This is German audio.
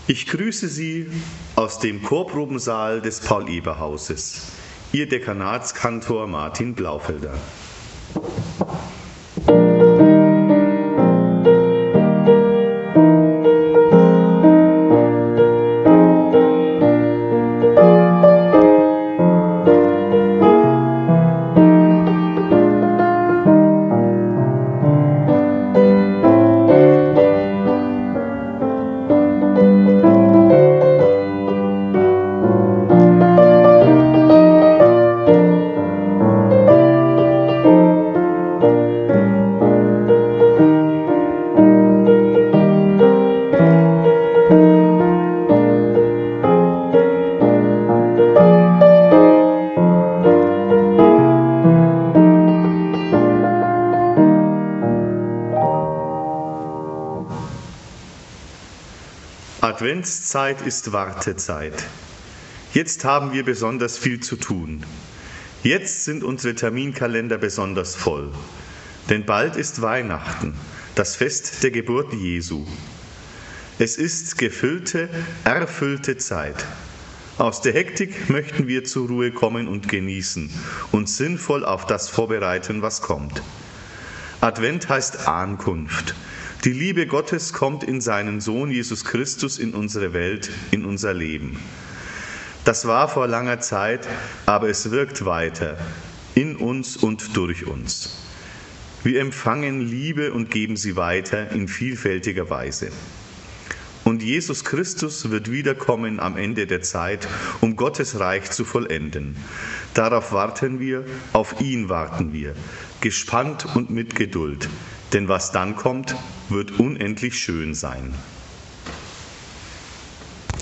Ich grüße Sie aus dem Chorprobensaal des Paul-Eber-Hauses. Ihr Dekanatskantor Martin Blaufelder. Adventszeit ist Wartezeit. Jetzt haben wir besonders viel zu tun. Jetzt sind unsere Terminkalender besonders voll. Denn bald ist Weihnachten, das Fest der Geburt Jesu. Es ist gefüllte, erfüllte Zeit. Aus der Hektik möchten wir zur Ruhe kommen und genießen und sinnvoll auf das vorbereiten, was kommt. Advent heißt Ankunft. Die Liebe Gottes kommt in seinen Sohn Jesus Christus in unsere Welt, in unser Leben. Das war vor langer Zeit, aber es wirkt weiter, in uns und durch uns. Wir empfangen Liebe und geben sie weiter in vielfältiger Weise. Und Jesus Christus wird wiederkommen am Ende der Zeit, um Gottes Reich zu vollenden. Darauf warten wir, auf ihn warten wir, gespannt und mit Geduld. Denn was dann kommt, wird unendlich schön sein.